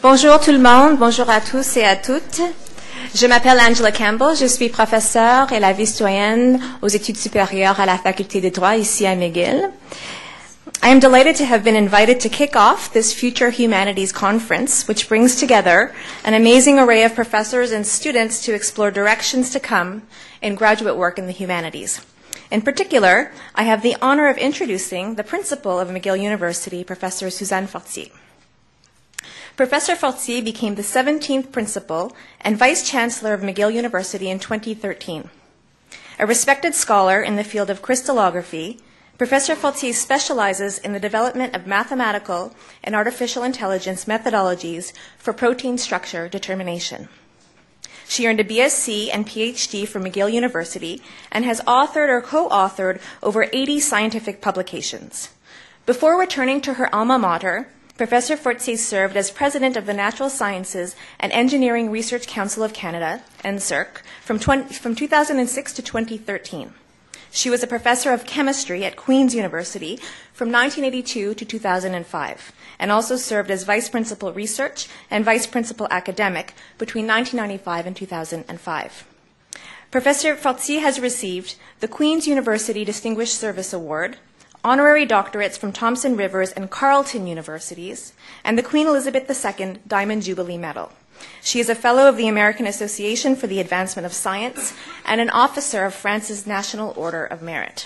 Bonjour tout le monde, bonjour à tous et à toutes. Je m'appelle Angela Campbell, je suis professeure et la vice-doyenne aux études supérieures à la faculté de droit ici à McGill. I am delighted to have been invited to kick off this Future Humanities Conference, which brings together an amazing array of professors and students to explore directions to come in graduate work in the humanities. In particular, I have the honor of introducing the principal of McGill University, Professor Suzanne Fortier. Professor Fortier became the 17th principal and vice chancellor of McGill University in 2013. A respected scholar in the field of crystallography, Professor Fortier specializes in the development of mathematical and artificial intelligence methodologies for protein structure determination. She earned a BSc and PhD from McGill University and has authored or co-authored over 80 scientific publications. Before returning to her alma mater, Professor Fortier served as president of the Natural Sciences and Engineering Research Council of Canada, NSERC, from 2006 to 2013. She was a professor of chemistry at Queen's University from 1982 to 2005, and also served as vice principal research and vice principal academic between 1995 and 2005. Professor Fortier has received the Queen's University Distinguished Service Award, honorary doctorates from Thompson Rivers and Carleton Universities, and the Queen Elizabeth II Diamond Jubilee Medal. She is a fellow of the American Association for the Advancement of Science and an officer of France's National Order of Merit.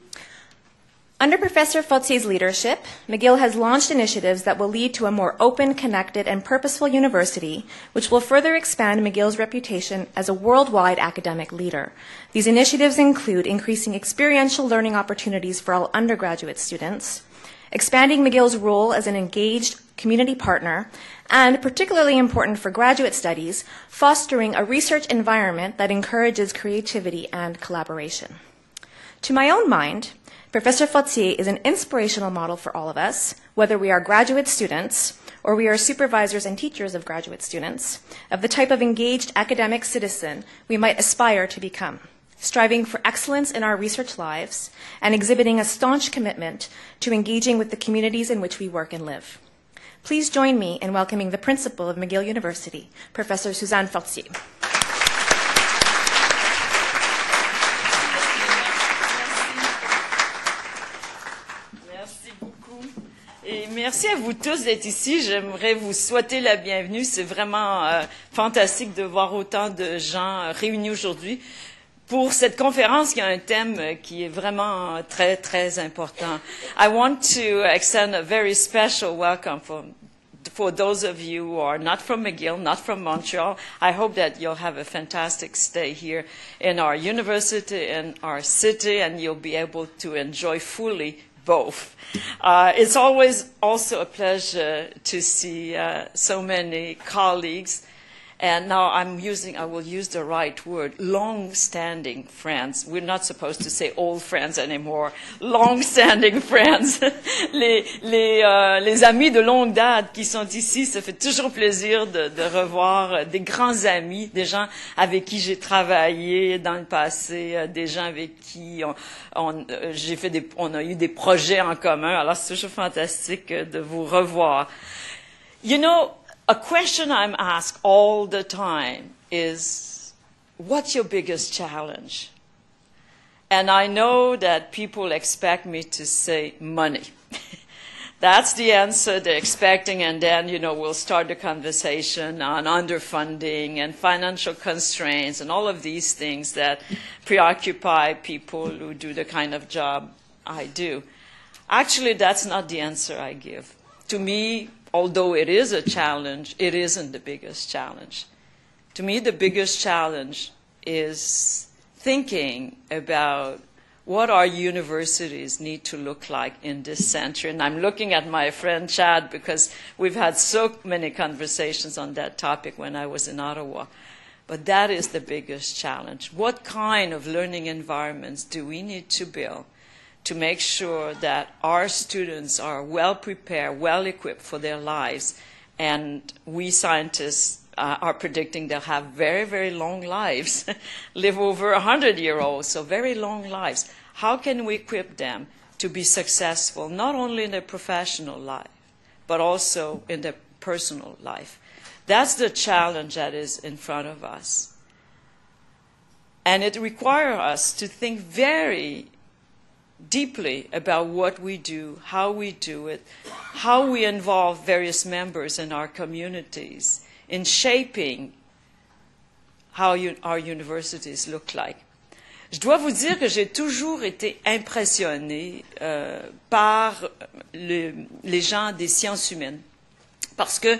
Under Professor Fortier's leadership, McGill has launched initiatives that will lead to a more open, connected, and purposeful university, which will further expand McGill's reputation as a worldwide academic leader. These initiatives include increasing experiential learning opportunities for all undergraduate students, expanding McGill's role as an engaged community partner, and, particularly important for graduate studies, fostering a research environment that encourages creativity and collaboration. To my own mind, Professor Fortier is an inspirational model for all of us, whether we are graduate students or we are supervisors and teachers of graduate students, of the type of engaged academic citizen we might aspire to become, striving for excellence in our research lives and exhibiting a staunch commitment to engaging with the communities in which we work and live. Please join me in welcoming the principal of McGill University, Professor Suzanne Fortier. Et merci à vous tous d'être ici. J'aimerais vous souhaiter la bienvenue. C'est vraiment fantastique de voir autant de gens réunis aujourd'hui pour cette conférence qui a un thème qui est vraiment très, très important. I want to extend a very special welcome for those of you who are not from McGill, not from Montreal. I hope that you'll have a fantastic stay here in our university, in our city, and you'll be able to enjoy fully both. It's always also a pleasure to see so many colleagues. And now I will use the right word, long-standing friends. We're not supposed to say old friends anymore. Long-standing friends. Les amis de longue date qui sont ici, ça fait toujours plaisir de revoir des grands amis, des gens avec qui j'ai travaillé dans le passé, des gens avec qui on a eu des projets en commun. Alors c'est toujours fantastique de vous revoir. You know, a question I'm asked all the time is, what's your biggest challenge? And I know that people expect me to say money. That's the answer they're expecting, and then, we'll start the conversation on underfunding and financial constraints and all of these things that preoccupy people who do the kind of job I do. Actually, that's not the answer I give. To me, although it is a challenge, it isn't the biggest challenge. To me, the biggest challenge is thinking about what our universities need to look like in this century. And I'm looking at my friend Chad because we've had so many conversations on that topic when I was in Ottawa. But that is the biggest challenge. What kind of learning environments do we need to build to make sure that our students are well prepared, well equipped for their lives, and we scientists are predicting they'll have very, very long lives, live over 100-year-olds, so very long lives. How can we equip them to be successful, not only in their professional life, but also in their personal life. That's the challenge that is in front of us. And it requires us to think very deeply about what we do, how we do it, how we involve various members in our communities in shaping how our universities look like. Je dois vous dire que j'ai toujours été impressionnée par les gens des sciences humaines. Parce que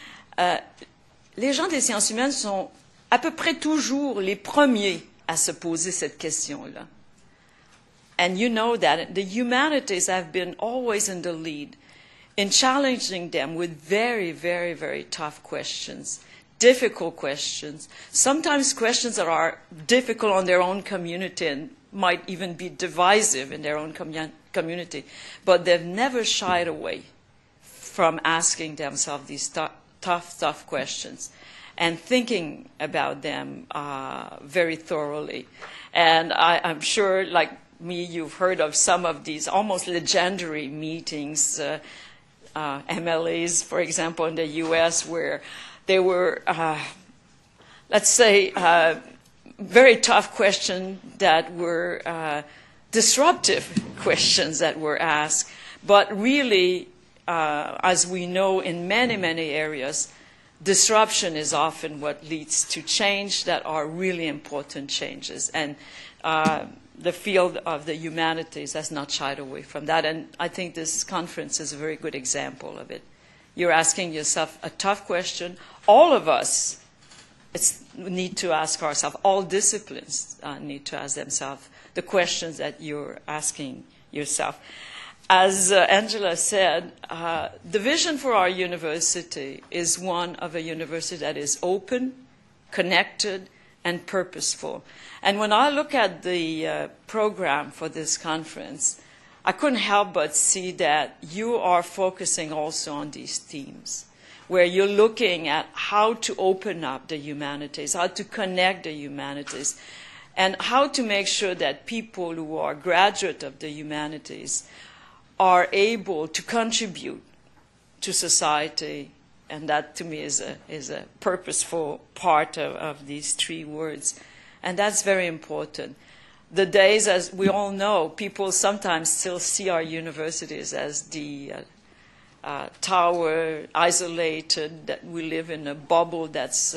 les gens des sciences humaines sont à peu près toujours les premiers à se poser cette question-là. And you know that the humanities have been always in the lead in challenging them with very, very, very tough questions, difficult questions, sometimes questions that are difficult on their own community and might even be divisive in their own community. But they've never shied away from asking themselves these tough questions and thinking about them very thoroughly. And I'm sure, like me, you've heard of some of these almost legendary meetings, MLAs, for example, in the U.S., where there were, let's say, very tough questions that were disruptive questions that were asked. But really, as we know in many, many areas, disruption is often what leads to change that are really important changes. And the field of the humanities has not shied away from that. And I think this conference is a very good example of it. You're asking yourself a tough question. All of us need to ask ourselves, all disciplines need to ask themselves the questions that you're asking yourself. As Angela said, the vision for our university is one of a university that is open, connected, and purposeful. And when I look at the program for this conference, I couldn't help but see that you are focusing also on these themes, where you're looking at how to open up the humanities, how to connect the humanities, and how to make sure that people who are graduate of the humanities are able to contribute to society. And that, to me, is a purposeful part of these three words. And that's very important. The days, as we all know, people sometimes still see our universities as the tower, isolated, that we live in a bubble that's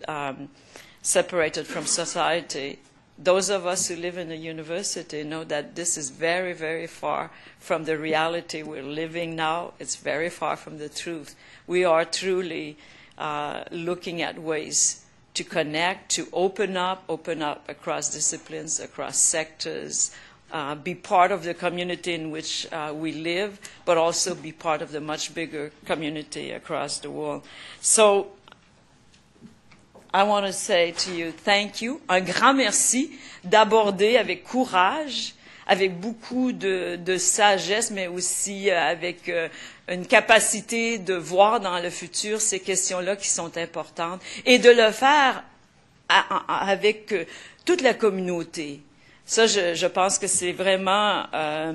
separated from society. Those of us who live in a university know that this is very, very far from the reality we're living now. It's very far from the truth. We are truly looking at ways to connect, to open up across disciplines, across sectors, be part of the community in which we live, but also be part of the much bigger community across the world. So I want to say to you, thank you, un grand merci d'aborder avec courage, avec beaucoup de sagesse, mais aussi avec une capacité de voir dans le futur ces questions-là qui sont importantes et de le faire avec toute la communauté. Ça, je pense que c'est vraiment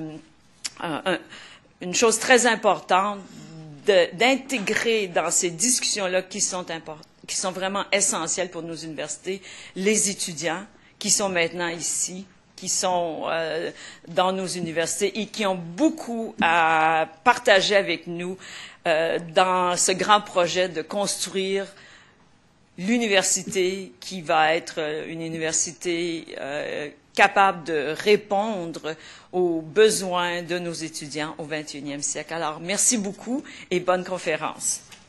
une chose très importante d'intégrer dans ces discussions-là qui sont vraiment essentielles pour nos universités, les étudiants qui sont maintenant ici, qui sont dans nos universités et qui ont beaucoup à partager avec nous dans ce grand projet de construire l'université qui va être une université capable de répondre aux besoins de nos étudiants au XXIe siècle. Alors, merci beaucoup et bonne conférence.